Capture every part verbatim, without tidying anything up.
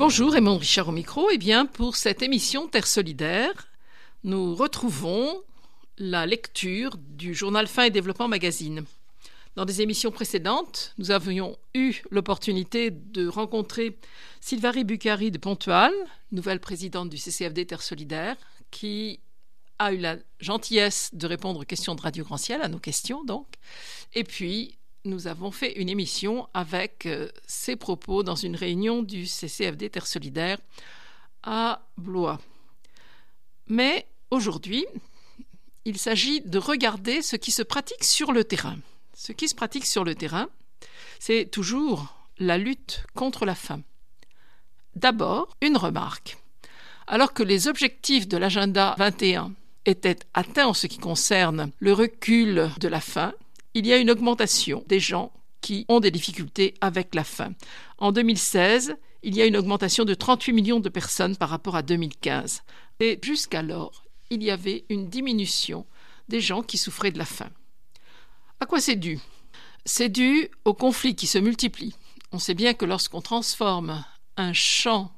Bonjour, Raymond Richard au micro. Eh bien, pour cette émission Terre Solidaire, nous retrouvons la lecture du journal Faim et Développement Magazine. Dans des émissions précédentes, nous avions eu l'opportunité de rencontrer Sylvarie Bucari de Pontual, nouvelle présidente du C C F D Terre Solidaire, qui a eu la gentillesse de répondre aux questions de Radio Grand Ciel, à nos questions donc. Et puis, nous avons fait une émission avec euh, ses propos dans une réunion du C C F D Terre Solidaire à Blois. Mais aujourd'hui, il s'agit de regarder ce qui se pratique sur le terrain. Ce qui se pratique sur le terrain, c'est toujours la lutte contre la faim. D'abord, une remarque. Alors que les objectifs de l'agenda vingt et un étaient atteints en ce qui concerne le recul de la faim, il y a une augmentation des gens qui ont des difficultés avec la faim. En deux mille seize, il y a une augmentation de trente-huit millions de personnes par rapport à deux mille quinze. Et jusqu'alors, il y avait une diminution des gens qui souffraient de la faim. À quoi c'est dû ? C'est dû aux conflits qui se multiplient. On sait bien que lorsqu'on transforme un champ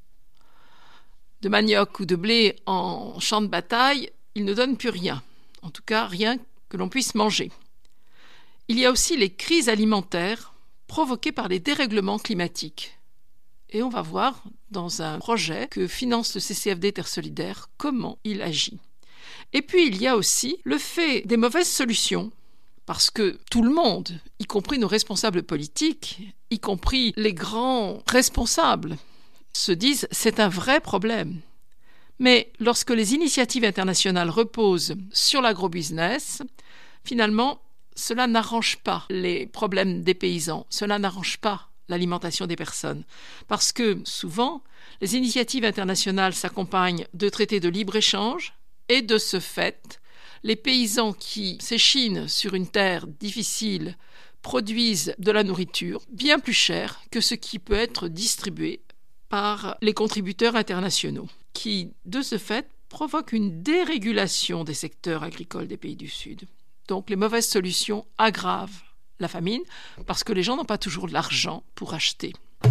de manioc ou de blé en champ de bataille, il ne donne plus rien. En tout cas, rien que l'on puisse manger. Il y a aussi les crises alimentaires provoquées par les dérèglements climatiques. Et on va voir dans un projet que finance le C C F D Terre Solidaire comment il agit. Et puis il y a aussi le fait des mauvaises solutions. Parce que tout le monde, y compris nos responsables politiques, y compris les grands responsables, se disent « c'est un vrai problème ». Mais lorsque les initiatives internationales reposent sur l'agrobusiness, finalement, cela n'arrange pas les problèmes des paysans, cela n'arrange pas l'alimentation des personnes. Parce que souvent, les initiatives internationales s'accompagnent de traités de libre-échange et de ce fait, les paysans qui s'échinent sur une terre difficile produisent de la nourriture bien plus chère que ce qui peut être distribué par les contributeurs internationaux, qui, de ce fait, provoquent une dérégulation des secteurs agricoles des pays du Sud. Donc les mauvaises solutions aggravent la famine parce que les gens n'ont pas toujours de l'argent pour acheter.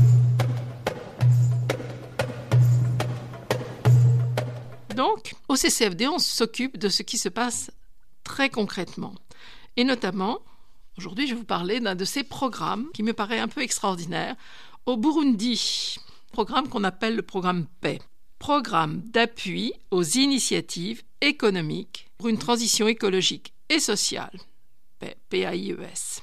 Donc, au C C F D, on s'occupe de ce qui se passe très concrètement. Et notamment, aujourd'hui, je vais vous parler d'un de ces programmes qui me paraît un peu extraordinaire. Au Burundi, programme qu'on appelle le programme P A I, programme d'appui aux initiatives économiques pour une transition écologique et sociale, P A I E S.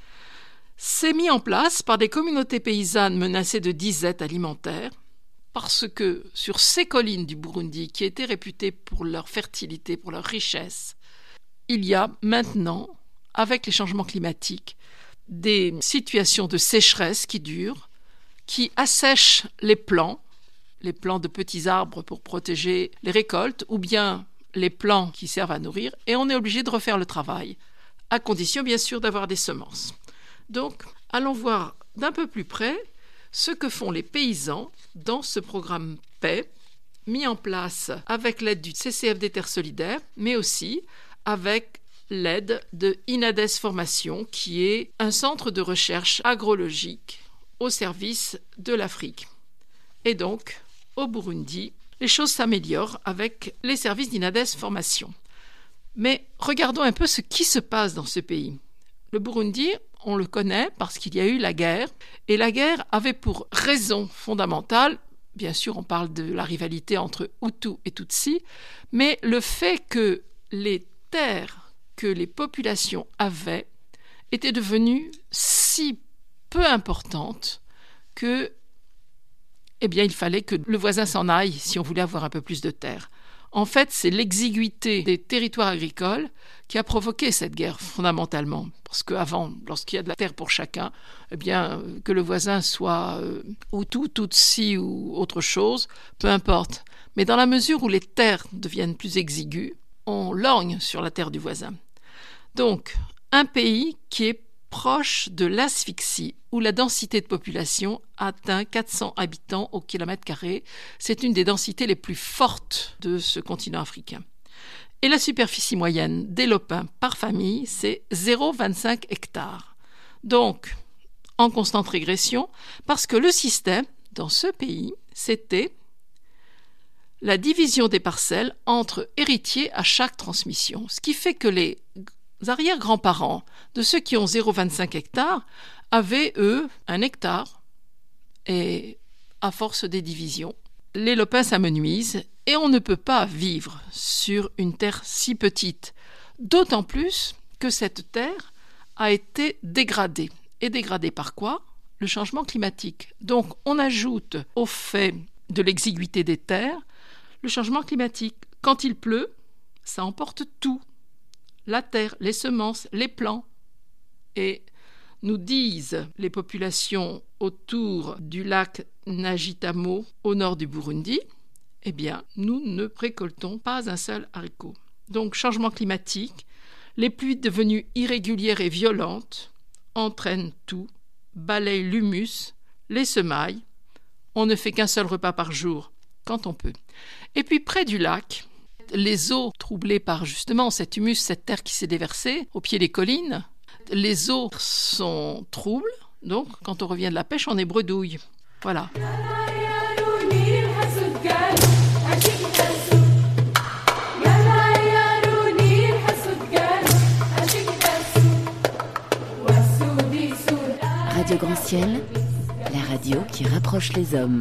C'est mis en place par des communautés paysannes menacées de disette alimentaire, parce que sur ces collines du Burundi, qui étaient réputées pour leur fertilité, pour leur richesse, il y a maintenant, avec les changements climatiques, des situations de sécheresse qui durent, qui assèchent les plants, les plants de petits arbres pour protéger les récoltes, ou bien les plants qui servent à nourrir, et on est obligé de refaire le travail, à condition bien sûr d'avoir des semences. Donc, allons voir d'un peu plus près ce que font les paysans dans ce programme P A I, mis en place avec l'aide du C C F D Terre Solidaire, mais aussi avec l'aide de INADES Formation, qui est un centre de recherche agrologique au service de l'Afrique. Et donc, au Burundi, les choses s'améliorent avec les services d'INADES Formation. Mais regardons un peu ce qui se passe dans ce pays. Le Burundi, on le connaît parce qu'il y a eu la guerre, et la guerre avait pour raison fondamentale, bien sûr on parle de la rivalité entre Hutus et Tutsis, mais le fait que les terres que les populations avaient étaient devenues si peu importantes que eh bien, il fallait que le voisin s'en aille si on voulait avoir un peu plus de terre. En fait, c'est l'exiguïté des territoires agricoles qui a provoqué cette guerre fondamentalement. Parce qu'avant, lorsqu'il y a de la terre pour chacun, eh bien, que le voisin soit euh, Hutu, Tutsi ou autre chose, peu importe. Mais dans la mesure où les terres deviennent plus exiguës, on lorgne sur la terre du voisin. Donc, un pays qui est proche de l'asphyxie, où la densité de population atteint quatre cents habitants au kilomètre carré. C'est une des densités les plus fortes de ce continent africain. Et la superficie moyenne des lopins par famille, c'est zéro virgule vingt-cinq hectares. Donc, en constante régression, parce que le système dans ce pays, c'était la division des parcelles entre héritiers à chaque transmission. Ce qui fait que les arrière-grands-parents de ceux qui ont zéro virgule vingt-cinq hectares avaient, eux, un hectare. Et à force des divisions, les lopins s'amenuisent et on ne peut pas vivre sur une terre si petite. D'autant plus que cette terre a été dégradée. Et dégradée par quoi ? Le changement climatique. Donc on ajoute au fait de l'exiguïté des terres le changement climatique. Quand il pleut, ça emporte tout. La terre, les semences, les plants. Et nous disent les populations autour du lac Najitamo, au nord du Burundi, eh bien, nous ne récoltons pas un seul haricot. Donc, changement climatique, les pluies devenues irrégulières et violentes entraînent tout, balayent l'humus, les semailles. On ne fait qu'un seul repas par jour, quand on peut. Et puis, près du lac, les eaux troublées par justement cet humus, cette terre qui s'est déversée au pied des collines, les eaux sont troubles, donc quand on revient de la pêche, on est bredouille. Voilà. Radio Grand Ciel, la radio qui rapproche les hommes.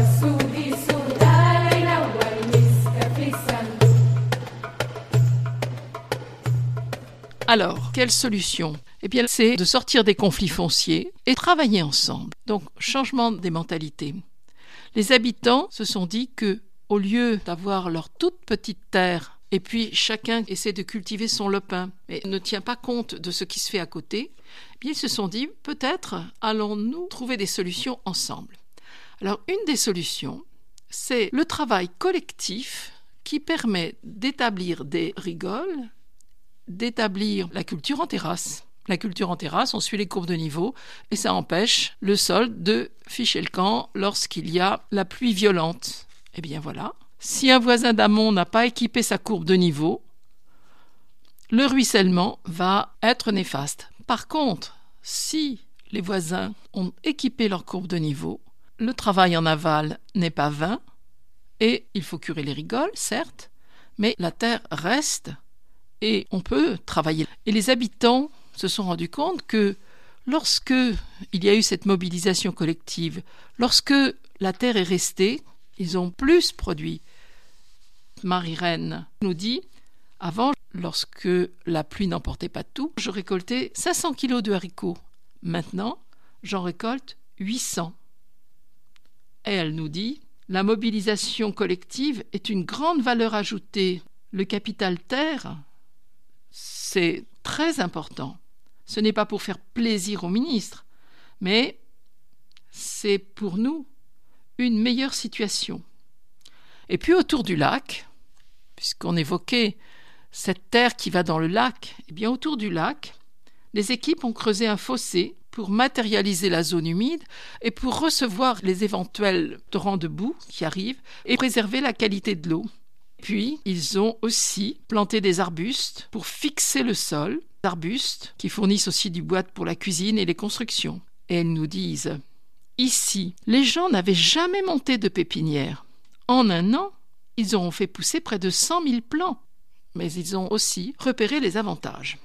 Alors, quelle solution ? Eh bien, c'est de sortir des conflits fonciers et travailler ensemble. Donc, changement des mentalités. Les habitants se sont dit que, au lieu d'avoir leur toute petite terre, et puis chacun essaie de cultiver son lopin, mais ne tient pas compte de ce qui se fait à côté, eh bien, ils se sont dit, peut-être allons-nous trouver des solutions ensemble. Alors, une des solutions, c'est le travail collectif qui permet d'établir des rigoles, d'établir la culture en terrasse. La culture en terrasse, on suit les courbes de niveau et ça empêche le sol de ficher le camp lorsqu'il y a la pluie violente. Eh bien voilà, si un voisin d'amont n'a pas équipé sa courbe de niveau, le ruissellement va être néfaste. Par contre, si les voisins ont équipé leur courbe de niveau, le travail en aval n'est pas vain et il faut curer les rigoles, certes, mais la terre reste et on peut travailler. Et les habitants se sont rendus compte que lorsque il y a eu cette mobilisation collective, lorsque la terre est restée, ils ont plus produit. Marie-Reine nous dit, avant, lorsque la pluie n'emportait pas tout, je récoltais cinq cents kilos de haricots. Maintenant, j'en récolte huit cents. Et elle nous dit, la mobilisation collective est une grande valeur ajoutée. Le capital terre, c'est très important. Ce n'est pas pour faire plaisir au ministre, mais c'est pour nous une meilleure situation. Et puis autour du lac, puisqu'on évoquait cette terre qui va dans le lac, eh bien autour du lac, les équipes ont creusé un fossé pour matérialiser la zone humide et pour recevoir les éventuels torrents de boue qui arrivent et préserver la qualité de l'eau. Puis, ils ont aussi planté des arbustes pour fixer le sol, des arbustes qui fournissent aussi du bois pour la cuisine et les constructions. Et elles nous disent, ici, les gens n'avaient jamais monté de pépinière. En un an, ils auront fait pousser près de cent mille plants, mais ils ont aussi repéré les avantages.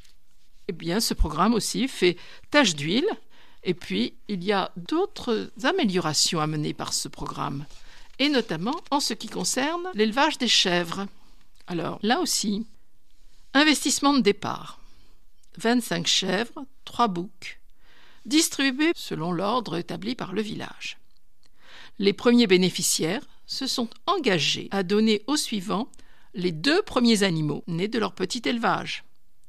Eh bien, ce programme aussi fait tache d'huile, et puis il y a d'autres améliorations à mener par ce programme, et notamment en ce qui concerne l'élevage des chèvres. Alors, là aussi, investissement de départ. vingt-cinq chèvres, trois boucs, distribués selon l'ordre établi par le village. Les premiers bénéficiaires se sont engagés à donner aux suivants les deux premiers animaux nés de leur petit élevage.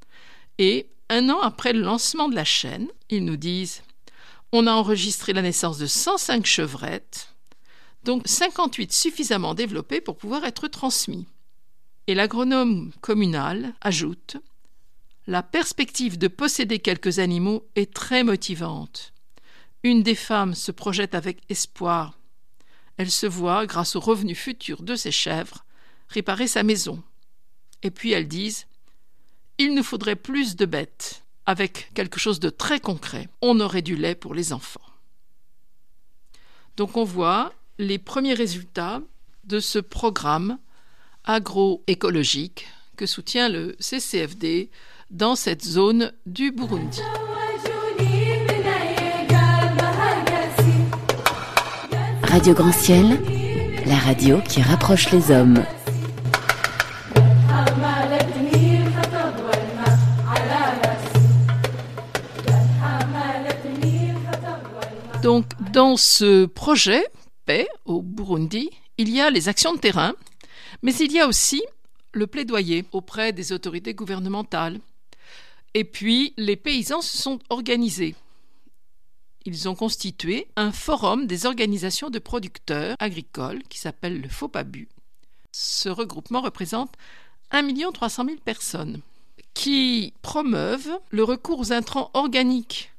Et un an après le lancement de la chaîne, ils nous disent « On a enregistré la naissance de cent cinq chevrettes, donc cinquante-huit suffisamment développées pour pouvoir être transmis. » Et l'agronome communal ajoute « La perspective de posséder quelques animaux est très motivante. Une des femmes se projette avec espoir. Elle se voit, grâce aux revenus futurs de ses chèvres, réparer sa maison. Et puis elles disent « Il nous faudrait plus de bêtes, avec quelque chose de très concret. On aurait du lait pour les enfants. » Donc on voit les premiers résultats de ce programme agroécologique que soutient le C C F D dans cette zone du Burundi. Radio Grand Ciel, la radio qui rapproche les hommes. Donc, dans ce projet paix au Burundi, il y a les actions de terrain, mais il y a aussi le plaidoyer auprès des autorités gouvernementales. Et puis, les paysans se sont organisés. Ils ont constitué un forum des organisations de producteurs agricoles qui s'appelle le FOPABU. Ce regroupement représente un million trois cent mille personnes qui promeuvent le recours aux intrants organiques.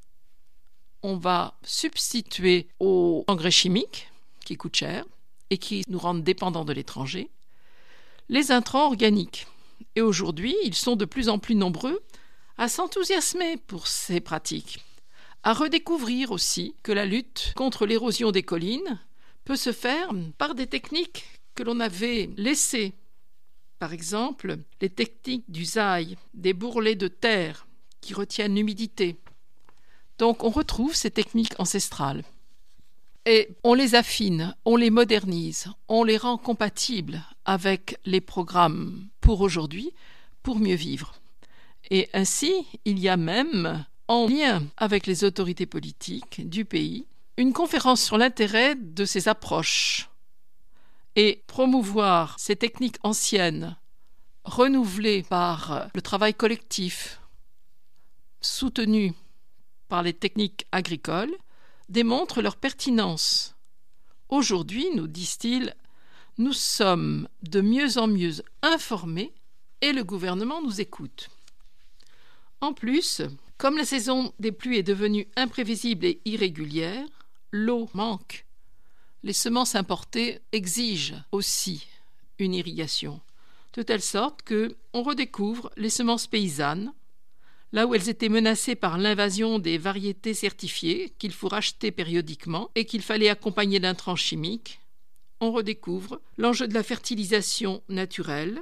On va substituer aux engrais chimiques qui coûtent cher et qui nous rendent dépendants de l'étranger les intrants organiques. Et aujourd'hui, ils sont de plus en plus nombreux à s'enthousiasmer pour ces pratiques, à redécouvrir aussi que la lutte contre l'érosion des collines peut se faire par des techniques que l'on avait laissées. Par exemple, les techniques d'usail des bourrelets de terre qui retiennent l'humidité. Donc on retrouve ces techniques ancestrales. Et on les affine, on les modernise, on les rend compatibles avec les programmes pour aujourd'hui, pour mieux vivre. Et ainsi, il y a même, en lien avec les autorités politiques du pays, une conférence sur l'intérêt de ces approches et promouvoir ces techniques anciennes, renouvelées par le travail collectif, soutenues par les techniques agricoles, démontrent leur pertinence. Aujourd'hui, nous disent-ils, nous sommes de mieux en mieux informés et le gouvernement nous écoute. En plus, comme la saison des pluies est devenue imprévisible et irrégulière, l'eau manque. Les semences importées exigent aussi une irrigation, de telle sorte qu'on redécouvre les semences paysannes, là où elles étaient menacées par l'invasion des variétés certifiées qu'il faut racheter périodiquement et qu'il fallait accompagner d'intrants chimiques. On redécouvre l'enjeu de la fertilisation naturelle,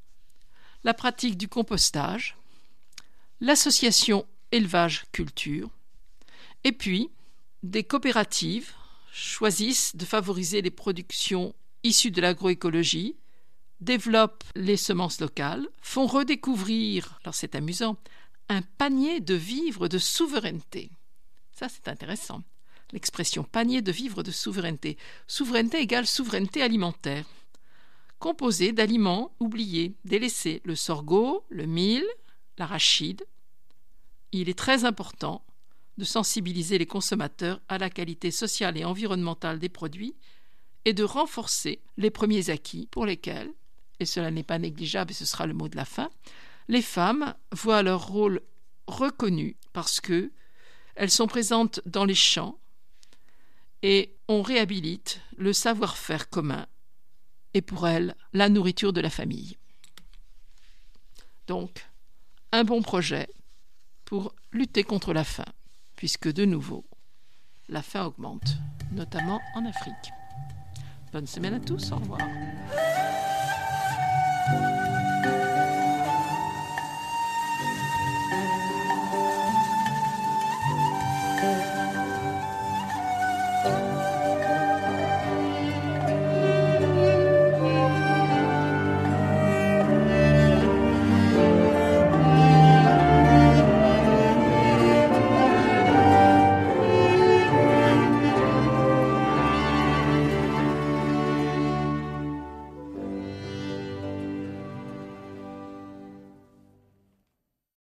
la pratique du compostage, l'association élevage-culture, et puis des coopératives choisissent de favoriser les productions issues de l'agroécologie, développent les semences locales, font redécouvrir, alors c'est amusant, un panier de vivres de souveraineté. Ça, c'est intéressant. L'expression panier de vivres de souveraineté. Souveraineté égale souveraineté alimentaire. Composée d'aliments oubliés, délaissés, le sorgho, le mil, l'arachide. Il est très important de sensibiliser les consommateurs à la qualité sociale et environnementale des produits et de renforcer les premiers acquis pour lesquels, et cela n'est pas négligeable et ce sera le mot de la fin, les femmes voient leur rôle reconnu parce que elles sont présentes dans les champs et on réhabilite le savoir-faire commun et pour elles, la nourriture de la famille. Donc, un bon projet pour lutter contre la faim, puisque de nouveau, la faim augmente, notamment en Afrique. Bonne semaine à tous, au revoir.